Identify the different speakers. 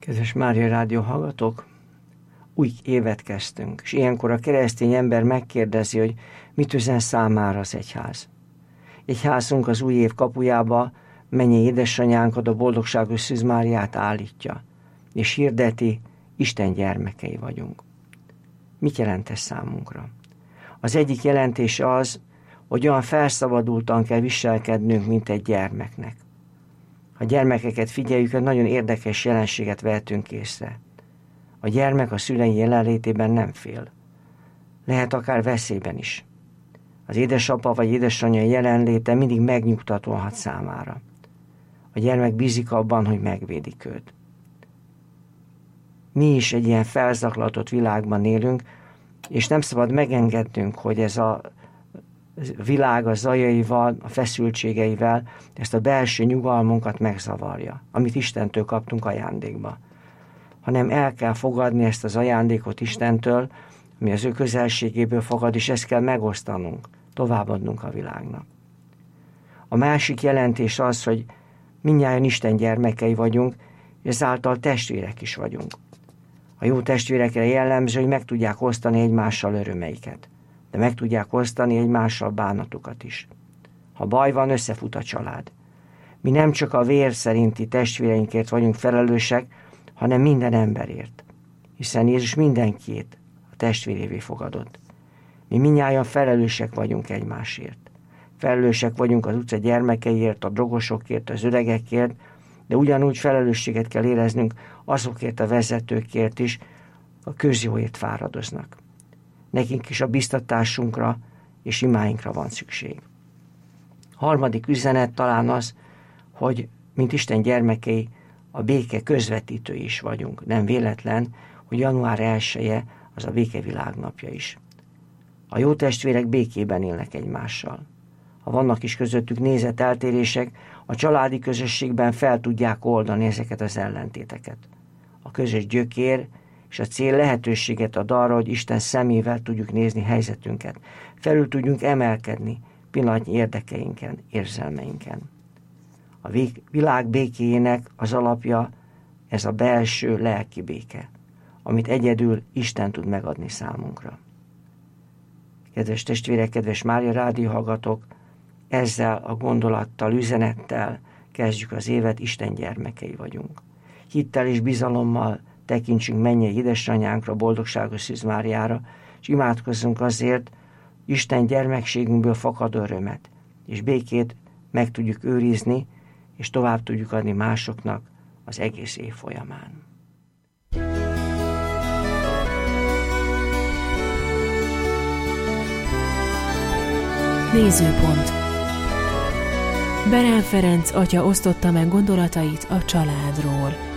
Speaker 1: Kedves Mária Rádió hallgatók, új évet kezdtünk, és ilyenkor a keresztény ember megkérdezi, hogy mit üzen számára az egyház. Egyházunk az új év kapujába mennyei édesanyánkat, a boldogságos Szűz Máriát állítja, és hirdeti, Isten gyermekei vagyunk. Mit jelent ez számunkra? Az egyik jelentés az, hogy olyan felszabadultan kell viselkednünk, mint egy gyermeknek. Ha gyermekeket figyeljük, egy nagyon érdekes jelenséget vehetünk észre. A gyermek a szülei jelenlétében nem fél. Lehet akár veszélyben is. Az édesapa vagy édesanyja jelenléte mindig megnyugtató hat számára. A gyermek bízik abban, hogy megvédik őt. Mi is egy ilyen felzaklatott világban élünk, és nem szabad megengednünk, hogy ez a világ a zajaival, a feszültségeivel ezt a belső nyugalmunkat megzavarja, amit Istentől kaptunk ajándékba. Hanem el kell fogadni ezt az ajándékot Istentől, ami az ő közelségéből fogad, és ezt kell megosztanunk, továbbadnunk a világnak. A másik jelentés az, hogy mindnyájan Isten gyermekei vagyunk, és ezáltal testvérek is vagyunk. A jó testvérekre jellemző, hogy meg tudják osztani egymással örömeiket, de meg tudják osztani egymással bánatukat is. Ha baj van, összefut a család. Mi nem csak a vér szerinti testvéreinkért vagyunk felelősek, hanem minden emberért, hiszen Jézus mindenkiét a testvérévé fogadott. Mi mindnyájan felelősek vagyunk egymásért. Felelősek vagyunk az utca gyermekeiért, a drogosokért, az öregekért, de ugyanúgy felelősséget kell éreznünk azokért a vezetőkért is, a közjóért fáradoznak. Nekünk is a biztatásunkra és imáinkra van szükség. Harmadik üzenet talán az, hogy mint Isten gyermekei, a béke közvetítői is vagyunk. Nem véletlen, hogy január 1-e az a békevilág napja is. A jó testvérek békében élnek egymással. Ha vannak is közöttük nézeteltérések, a családi közösségben fel tudják oldani ezeket az ellentéteket. A közös gyökér és a cél lehetőséget ad arra, hogy Isten szemével tudjuk nézni helyzetünket. Felül tudjunk emelkedni pillanatnyi érdekeinken, érzelmeinken. A világ békéjének az alapja ez a belső lelki béke, amit egyedül Isten tud megadni számunkra. Kedves testvérek, kedves Mária Rádió hallgatók, ezzel a gondolattal, üzenettel kezdjük az évet, Isten gyermekei vagyunk. Hittel és bizalommal tekintsünk mennyei édesanyánkra, boldogságos Szűz Máriára, és imádkozzunk azért, Isten gyermekségünkből fakadó örömet, és békét meg tudjuk őrizni, és tovább tudjuk adni másoknak az egész év folyamán.
Speaker 2: Nézőpont. Berán Ferenc atya osztotta meg gondolatait a családról.